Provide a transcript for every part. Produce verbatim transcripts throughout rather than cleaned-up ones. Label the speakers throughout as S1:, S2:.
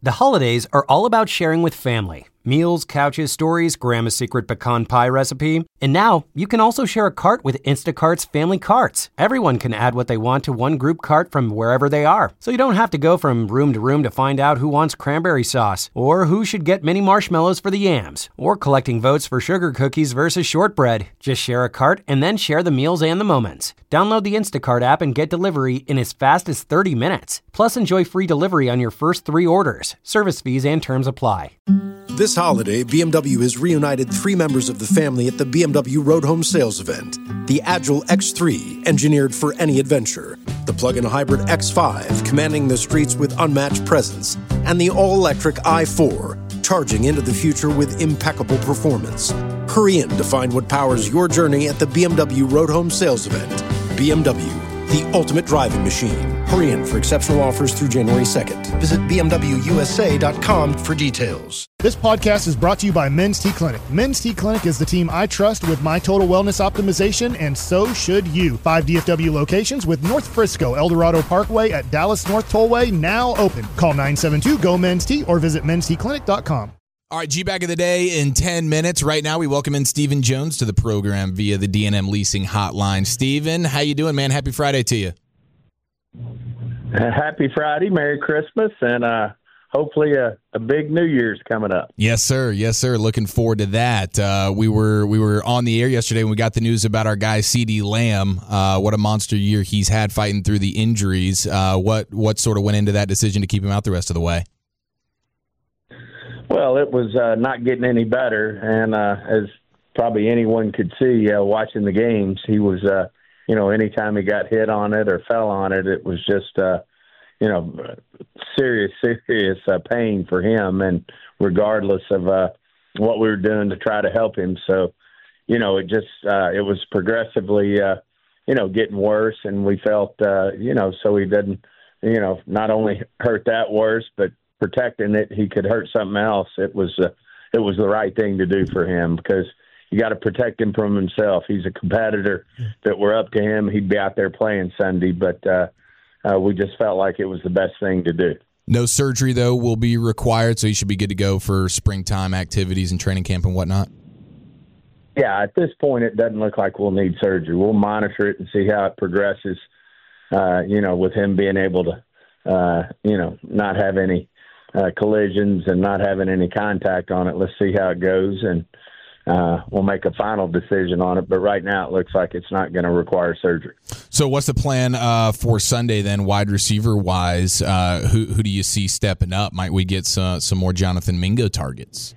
S1: The holidays are all about sharing with family. Meals, couches, stories, Grandma's secret pecan pie recipe. And now, you can also share a cart with Instacart's Family Carts. Everyone can add what they want to one group cart from wherever they are. So you don't have to go from room to room to find out who wants cranberry sauce, or who should get mini marshmallows for the yams, or collecting votes for sugar cookies versus shortbread. Just share a cart and then share the meals and the moments. Download the Instacart app and get delivery in as fast as thirty minutes. Plus, enjoy free delivery on your first three orders. Service fees and terms apply.
S2: This holiday, B M W has reunited three members of the family at the B M W Road Home Sales Event. The Agile X three, engineered for any adventure. The plug-in hybrid X five, commanding the streets with unmatched presence. And the all-electric i four, charging into the future with impeccable performance. Hurry in to find what powers your journey at the B M W Road Home Sales Event. B M W, the ultimate driving machine. Hurry in for exceptional offers through January second. Visit B M W U S A dot com for details.
S3: This podcast is brought to you by Men's T Clinic. Men's T Clinic is the team I trust with my total wellness optimization, and so should you. Five D F W locations with North Frisco, El Dorado Parkway at Dallas North Tollway now open. Call nine seven two, G O, Men's T or visit men's t clinic dot com.
S4: All right, G-Bag of the Day in ten minutes. Right now, we welcome in Stephen Jones to the program via the D and M Leasing Hotline. Stephen, how you doing, man? Happy Friday to you.
S5: Happy Friday, Merry Christmas, and uh, hopefully a, a big New Year's coming up.
S4: Yes, sir. Yes, sir. Looking forward to that. Uh, we were we were on the air yesterday when we got the news about our guy CeeDee Lamb. Uh, what a monster year he's had fighting through the injuries. Uh, what what sort of went into that decision to keep him out the rest of the way?
S5: Well, it was uh, not getting any better, and uh, as probably anyone could see uh, watching the games, he was, uh, you know, anytime he got hit on it or fell on it, it was just, uh, you know, serious, serious uh, pain for him, and regardless of uh, what we were doing to try to help him. So, you know, it just, uh, it was progressively, uh, you know, getting worse, and we felt, uh, you know, so he didn't, you know, not only hurt that worse, but protecting it, he could hurt something else. It was uh, it was the right thing to do for him, because you got to protect him from himself. He's a competitor. If it were up to him, he'd be out there playing Sunday, but uh, uh, we just felt like it was the best thing to do.
S4: No surgery, though, will be required, so he should be good to go for springtime activities and training camp and whatnot?
S5: Yeah, at this point, it doesn't look like we'll need surgery. We'll monitor it and see how it progresses, uh, you know, with him being able to, uh, you know, not have any Uh, collisions and not having any contact on it. Let's see how it goes, and uh, we'll make a final decision on it. But right now it looks like it's not going to require surgery.
S4: So what's the plan uh, for Sunday then, wide receiver-wise? Uh, who, who do you see stepping up? Might we get some, some more Jonathan Mingo targets?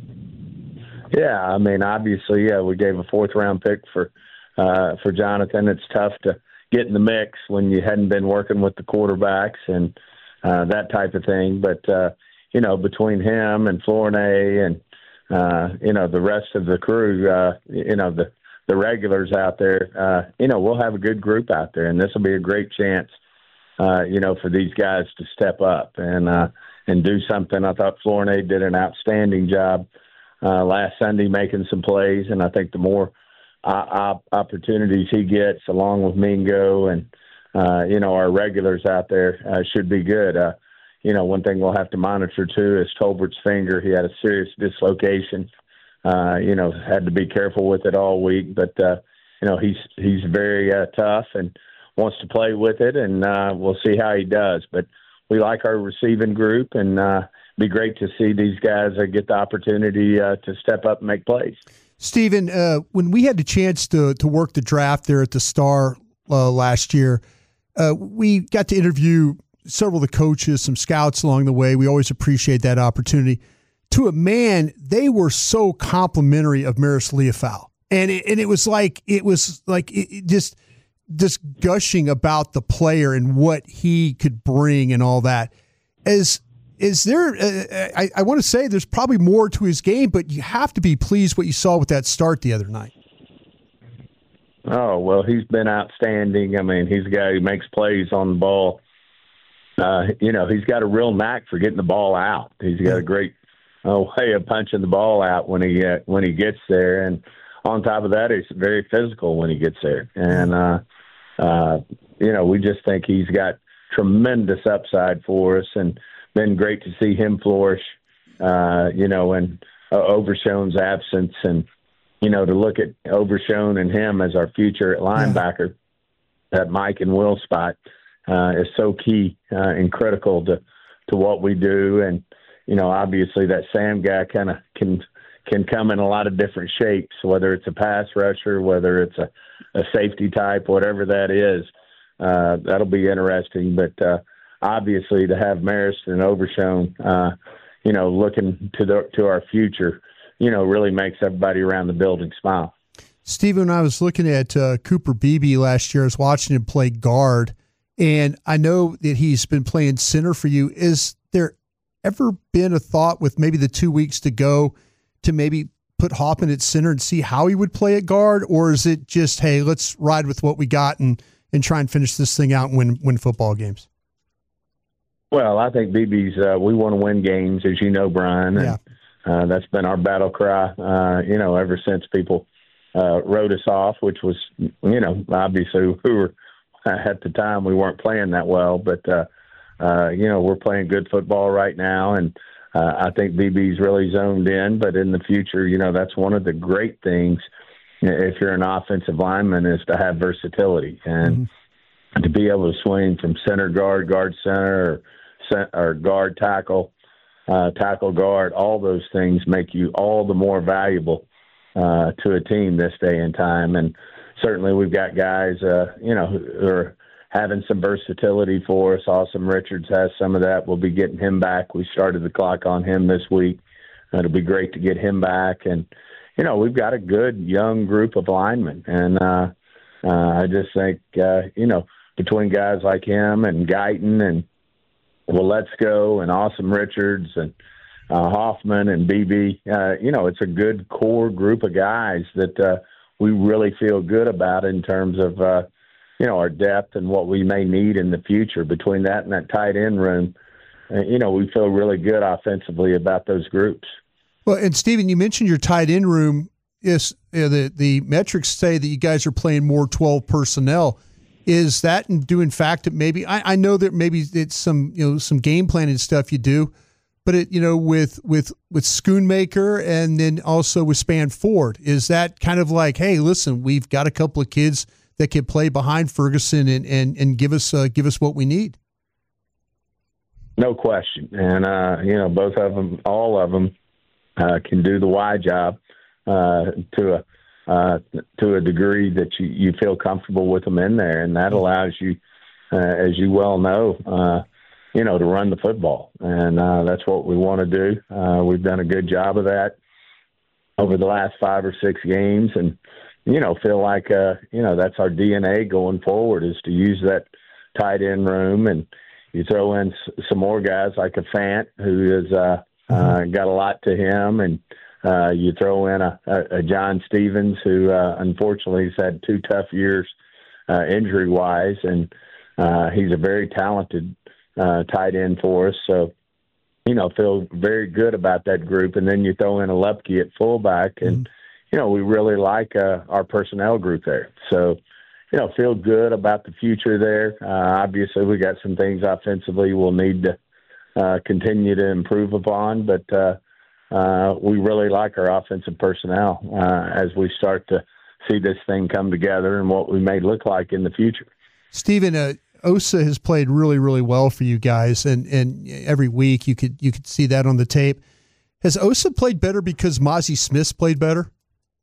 S5: Yeah, I mean, obviously, yeah, we gave a fourth-round pick for uh, for Jonathan. It's tough to get in the mix when you hadn't been working with the quarterbacks and Uh, that type of thing. But, uh, you know, between him and Flournoy and, uh, you know, the rest of the crew, uh, you know, the, the regulars out there, uh, you know, we'll have a good group out there. And this will be a great chance, uh, you know, for these guys to step up and uh, and do something. I thought Flournoy did an outstanding job uh, last Sunday making some plays. And I think the more uh, opportunities he gets, along with Mingo and, Uh, you know, our regulars out there uh, should be good. Uh, you know, one thing we'll have to monitor, too, is Tolbert's finger. He had a serious dislocation. Uh, you know, had to be careful with it all week. But, uh, you know, he's he's very uh, tough and wants to play with it, and uh, we'll see how he does. But we like our receiving group, and uh, it'd be great to see these guys uh, get the opportunity uh, to step up and make plays.
S6: Stephen, uh, when we had the chance to, to work the draft there at the Star uh, last year, Uh, we got to interview several of the coaches, some scouts along the way. We always appreciate that opportunity. To a man, they were so complimentary of Maris Liufau. And it, and it was like, it was like it, it just, just gushing about the player and what he could bring and all that. As, is there, uh, I, I want to say there's probably more to his game, but you have to be pleased what you saw with that start the other night.
S5: Oh, well, he's been outstanding. I mean, he's a guy who makes plays on the ball. Uh, you know, he's got a real knack for getting the ball out. He's got a great uh, way of punching the ball out when he uh, when he gets there. And on top of that, he's very physical when he gets there. And, uh, uh, you know, we just think he's got tremendous upside for us. And been great to see him flourish, uh, you know, in uh, Overshown's absence. And, you know, to look at Overshown and him as our future linebacker, yeah. that Mike and Will spot uh, is so key uh, and critical to, to what we do. And, you know, obviously that Sam guy kind of can can come in a lot of different shapes, whether it's a pass rusher, whether it's a, a safety type, whatever that is. Uh, that'll be interesting. But uh, obviously to have Marist and Overshown, uh, you know, looking to the, to our future, you know, really makes everybody around the building smile.
S6: Steven, when I was looking at uh, Cooper Beebe last year, I was watching him play guard, and I know that he's been playing center for you. Is there ever been a thought with maybe the two weeks to go to maybe put Hoffman at center and see how he would play at guard? Or is it just, hey, let's ride with what we got and, and try and finish this thing out and win, win football games?
S5: Well, I think B B's, uh, we want to win games, as you know, Brian. And,
S6: yeah.
S5: uh, that's been our battle cry, uh, you know, ever since people uh, wrote us off, which was, you know, obviously we were, at the time we weren't playing that well, but, uh, uh, you know, we're playing good football right now. And, Uh, I think B B's really zoned in, but in the future, you know, that's one of the great things if you're an offensive lineman is to have versatility and mm-hmm. to be able to swing from center guard, guard center, or, or guard tackle, uh, tackle guard. All those things make you all the more valuable uh, to a team this day and time. And certainly we've got guys, uh, you know, who are having some versatility for us. Awesome Richards has some of that. We'll be getting him back. We started the clock on him this week. It'll be great to get him back. And, you know, we've got a good young group of linemen. And uh, uh, I just think, uh, you know, between guys like him and Guyton and well, Let's Go and Awesome Richards and uh, Hoffman and B B, uh, you know, it's a good core group of guys that uh, we really feel good about in terms of, uh, you know, our depth and what we may need in the future. Between that and that tight end room, uh, you know, we feel really good offensively about those groups.
S6: Well, and Steven, you mentioned your tight end room. Yes, uh, the the metrics say that you guys are playing more twelve personnel. Is that due in fact that maybe I, I know that maybe it's some you know some game planning stuff you do, but it you know with with with Schoonmaker and then also with Spanford, is that kind of like, hey, listen, we've got a couple of kids that can play behind Ferguson and and, and give us uh, give us what we need?
S5: No question, and uh, you know both of them, all of them, uh, can do the Y job uh, to a uh, to a degree that you, you feel comfortable with them in there, and that allows you, uh, as you well know, uh, you know to run the football, and uh, that's what we want to do. Uh, we've done a good job of that over the last five or six games, and you know, feel like, uh, you know, that's our D N A going forward is to use that tight end room. And you throw in s- some more guys like a Fant who has uh, uh, got a lot to him. And uh, you throw in a, a, a John Stevens who uh, unfortunately has had two tough years uh, injury-wise. And uh, he's a very talented uh, tight end for us. So, you know, feel very good about that group. And then you throw in a Lepke at fullback and, mm-hmm. you know, we really like uh, our personnel group there. So, you know, feel good about the future there. Uh, obviously, we got some things offensively we'll need to uh, continue to improve upon, but uh, uh, we really like our offensive personnel uh, as we start to see this thing come together and what we may look like in the future.
S6: Steven, uh, Osa has played really, really well for you guys, and, and every week you could you could see that on the tape. Has Osa played better because Mozzie Smith's played better?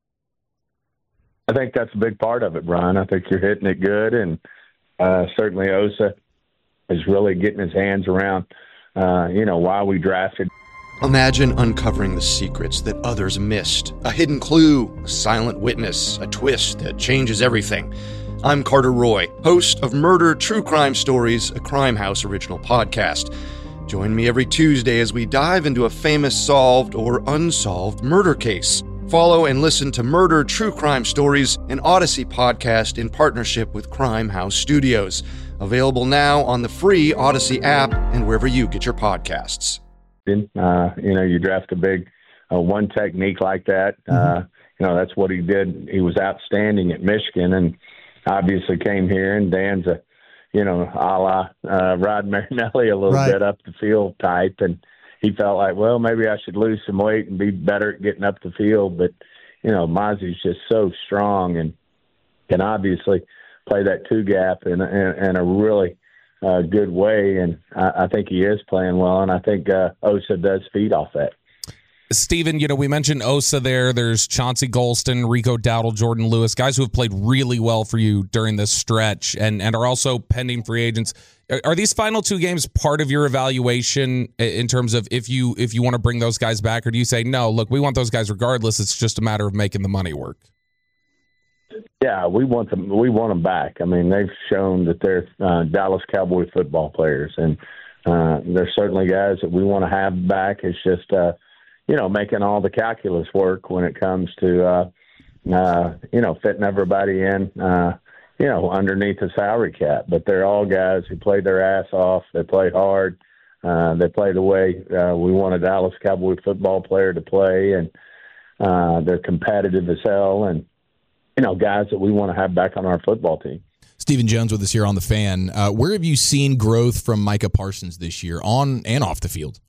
S5: I think that's a big part of it, Brian. I think you're hitting it good, and uh, certainly Osa is really getting his hands around, uh, you know, why we drafted.
S7: Imagine uncovering the secrets that others missed. A hidden clue, a silent witness, a twist that changes everything. I'm Carter Roy, host of Murder True Crime Stories, a Crime House original podcast. Join me every Tuesday as we dive into a famous solved or unsolved murder case. Follow and listen to Murder True Crime Stories, an Odyssey podcast in partnership with Crime House Studios. Available now on the free Odyssey app and wherever you get your podcasts.
S5: Uh, you know, you draft a big uh, one technique like that. Uh, you know, that's what he did. He was outstanding at Michigan and obviously came here, and Dan's a, you know, a la uh, Rod Marinelli, a little
S6: Right.
S5: bit up the field type. And he felt like, well, maybe I should lose some weight and be better at getting up the field. But, you know, Mozzie's just so strong and can obviously play that two gap in, in, in a really uh, good way. And I, I think he is playing well. And I think uh, Osa does feed off that.
S8: Steven, you know, we mentioned Osa there. There's Chauncey Golston, Rico Dowdle, Jordan Lewis, guys who have played really well for you during this stretch and, and are also pending free agents. Are, are these final two games part of your evaluation in terms of if you if you want to bring those guys back, or do you say, no, look, we want those guys regardless. It's just a matter of making the money work?
S5: Yeah, we want them. We want them back. I mean, they've shown that they're uh, Dallas Cowboy football players, and uh, they're certainly guys that we want to have back. It's just uh, you know, making all the calculus work when it comes to, uh, uh, you know, fitting everybody in, uh, you know, underneath the salary cap. But they're all guys who played their ass off. They play hard. Uh, they play the way uh, we want a Dallas Cowboy football player to play, and uh, they're competitive as hell, and, you know, guys that we want to have back on our football team.
S4: Stephen Jones with us here on The Fan. Uh, where have you seen growth from Micah Parsons this year, on and off the field?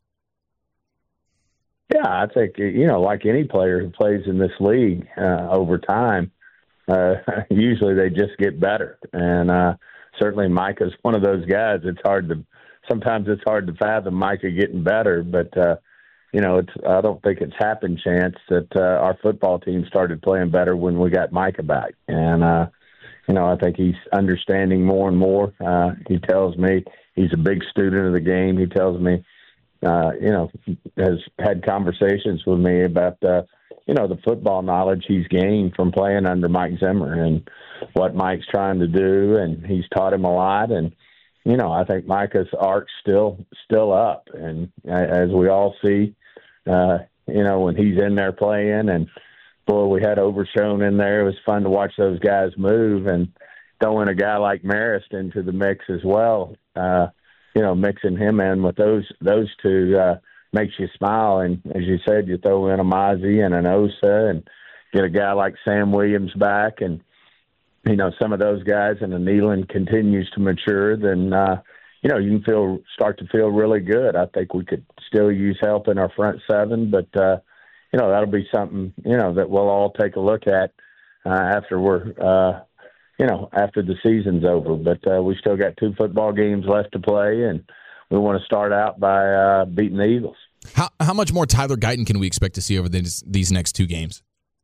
S5: Yeah, I think, you know, like any player who plays in this league uh, over time, uh, usually they just get better. And uh, certainly Micah's one of those guys. It's hard to sometimes it's hard to fathom Micah getting better, but, uh, you know, it's I don't think it's happened chance that uh, our football team started playing better when we got Micah back. And, uh, you know, I think he's understanding more and more. Uh, he tells me he's a big student of the game. He tells me, Uh, you know, has had conversations with me about, uh, you know, the football knowledge he's gained from playing under Mike Zimmer and what Mike's trying to do. And he's taught him a lot. And, you know, I think Micah's arc's still, still up. And as we all see, uh, you know, when he's in there playing, and boy, we had Overshone in there. It was fun to watch those guys move, and throwing a guy like Marist into the mix as well. Uh, you know, mixing him in with those those two uh, makes you smile. And as you said, you throw in a Mozzie and an Osa and get a guy like Sam Williams back, and, you know, some of those guys, and the Nealon continues to mature, then, uh, you know, you can feel start to feel really good. I think we could still use help in our front seven, but, uh, you know, that'll be something, you know, that we'll all take a look at uh, after we're uh, – you know, after the season's over. But uh, we still got two football games left to play, and we want to start out by uh, beating the Eagles.
S4: How how much more Tyler Guyton can we expect to see over these, these next two games?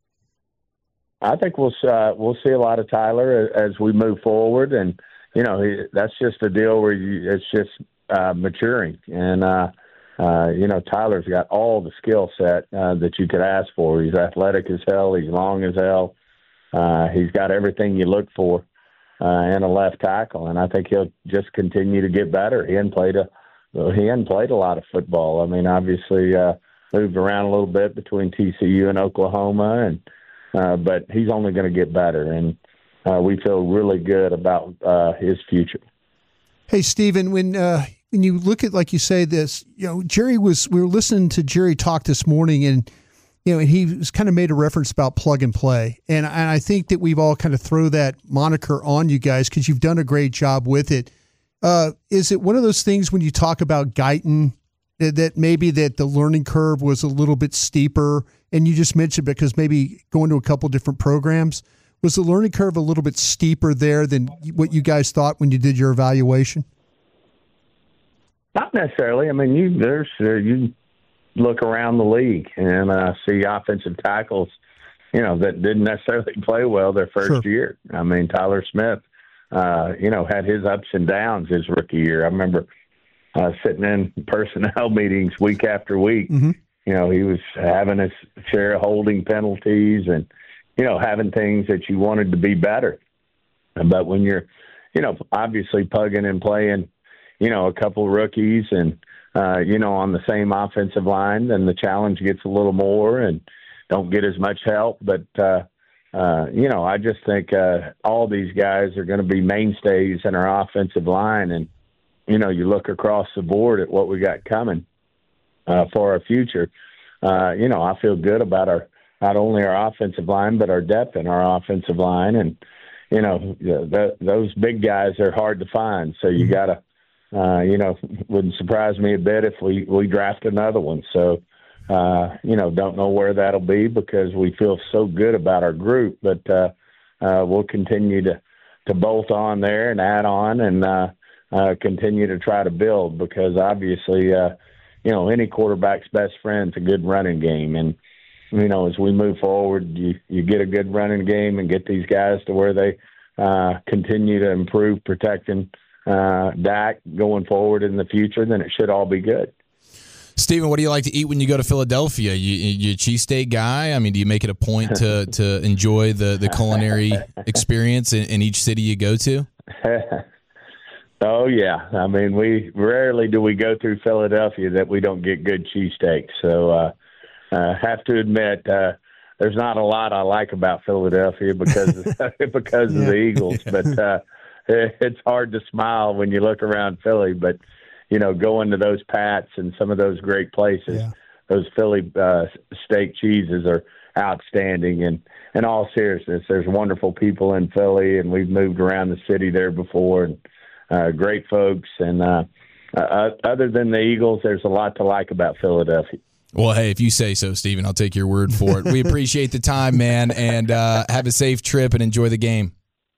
S5: I think we'll uh, we'll see a lot of Tyler as we move forward, and, you know, he, that's just a deal where you, it's just uh, maturing. And, uh, uh, you know, Tyler's got all the skill set uh, that you could ask for. He's athletic as hell. He's long as hell. Uh, he's got everything you look for uh, in a left tackle, and I think he'll just continue to get better. He hadn't played a he hadn't played a lot of football. I mean, obviously uh, moved around a little bit between T C U and Oklahoma, and uh, but he's only going to get better, and uh, we feel really good about uh, his future.
S6: Hey, Stephen, when uh, when you look at, like you say, this, you know, Jerry was we were listening to Jerry talk this morning, and, you know, and he was kind of made a reference about plug and play. And, and I think that we've all kind of throw that moniker on you guys because you've done a great job with it. Uh, is it one of those things when you talk about Guyton that, that maybe that the learning curve was a little bit steeper? And you just mentioned because maybe going to a couple different programs, was the learning curve a little bit steeper there than what you guys thought when you did your evaluation?
S5: Not necessarily. I mean, you there's uh, you. look around the league and uh, see offensive tackles, you know, that didn't necessarily play well their first
S6: Sure.
S5: year. I mean, Tyler Smith, uh, you know, had his ups and downs his rookie year. I remember uh, sitting in personnel meetings week after week.
S6: Mm-hmm.
S5: You know, he was having his share of holding penalties and, you know, having things that you wanted to be better. But when you're, you know, obviously pugging and playing, you know, a couple rookies and, Uh, you know, on the same offensive line, then the challenge gets a little more and don't get as much help. But, uh, uh, you know, I just think uh, all these guys are going to be mainstays in our offensive line. And, you know, you look across the board at what we got coming uh, for our future. Uh, you know, I feel good about our not only our offensive line, but our depth in our offensive line. And, you know, the, those big guys are hard to find. So you got to, uh, you know, wouldn't surprise me a bit if we, we draft another one. So, uh, you know, don't know where that'll be because we feel so good about our group, but uh, uh, we'll continue to, to bolt on there and add on and uh, uh, continue to try to build because obviously, uh, you know, any quarterback's best friend's a good running game. And, you know, as we move forward, you, you get a good running game and get these guys to where they uh, continue to improve protecting uh, Dak going forward in the future, then it should all be good.
S4: Steven, what do you like to eat when you go to Philadelphia? You, you a cheesesteak guy? I mean, do you make it a point to, to enjoy the, the culinary experience in, in each city you go to?
S5: Oh, yeah. I mean, we rarely do we go through Philadelphia that we don't get good cheesesteaks. So I uh, uh, have to admit, uh, there's not a lot I like about Philadelphia because, because yeah. of the Eagles. Yeah. But uh, it's hard to smile when you look around Philly. But, you know, going to those Pats and some of those great places, yeah. those Philly uh, steak cheeses are outstanding. And in all seriousness, there's wonderful people in Philly, and we've moved around the city there before, and uh, great folks. And uh, uh, other than the Eagles, there's a lot to like about Philadelphia.
S4: Well, hey, if you say so, Steven, I'll take your word for it. We appreciate the time, man, and uh, have a safe trip and enjoy the game.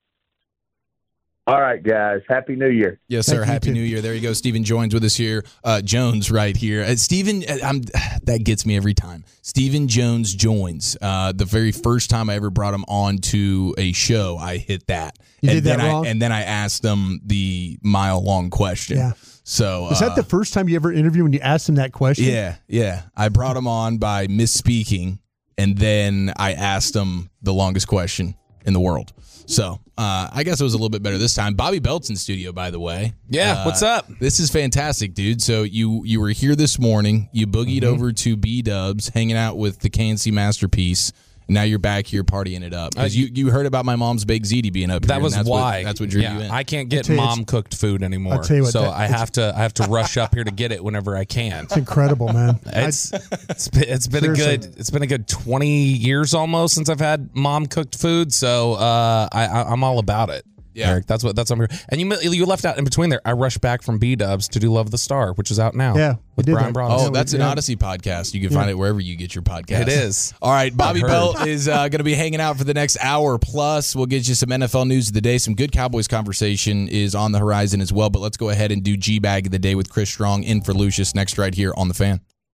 S5: All right, guys. Happy New Year.
S4: Yes, sir. Happy New Year. There you go. Steven Jones with us here. Uh, Jones right here. Uh, Steven, I'm, that gets me every time. Steven Jones joins. Uh, the very first time I ever brought him on to a show, I hit that.
S6: You
S4: and
S6: did that
S4: then
S6: wrong?
S4: I, and then I asked him the mile-long question.
S6: Yeah.
S4: So
S6: Was
S4: uh,
S6: that the first time you ever interviewed when you asked him that question?
S4: Yeah, yeah. I brought him on by misspeaking, and then I asked him the longest question in the world. So uh, I guess it was a little bit better this time. Bobby Belt's in studio, by the way.
S8: Yeah,
S4: uh,
S8: what's up?
S4: This is fantastic, dude. So you you were here this morning. You boogied
S8: Mm-hmm.
S4: over to B-Dubs, hanging out with the K N C Masterpiece. Now you're back here partying it up. Because uh, you, you heard about my mom's baked ziti being up
S8: that
S4: here.
S8: was
S4: that's
S8: why.
S4: What, that's what drew
S8: yeah,
S4: you in.
S8: I can't get
S6: you,
S8: mom cooked food anymore.
S6: I'll tell you what,
S8: so
S6: that-
S8: I have to I have to rush up here to get it whenever I can.
S6: It's incredible, man.
S8: It's it's been, it's been a
S6: Seriously.
S8: good it's been a good twenty years almost since I've had mom cooked food. So uh, I, I I'm all about it.
S4: Yeah.
S8: Eric, that's what that's what I'm here. And you you left out in between there. I rushed back from B-Dubs to do Love the Star, which is out now.
S6: Yeah, we
S8: with
S6: did
S8: Brian
S6: that.
S8: Broaddus.
S4: Oh,
S6: Yeah,
S4: that's
S6: we-
S4: an
S6: yeah.
S4: Odyssey podcast. You can find it wherever you get your podcast.
S8: It is.
S4: All right, Bobby
S8: heard.
S4: Belt is uh, going to be hanging out for the next hour plus. We'll get you some N F L news of the day. Some good Cowboys conversation is on the horizon as well. But let's go ahead and do G-Bag of the day with Chris Strong in for Lucius next right here on The Fan.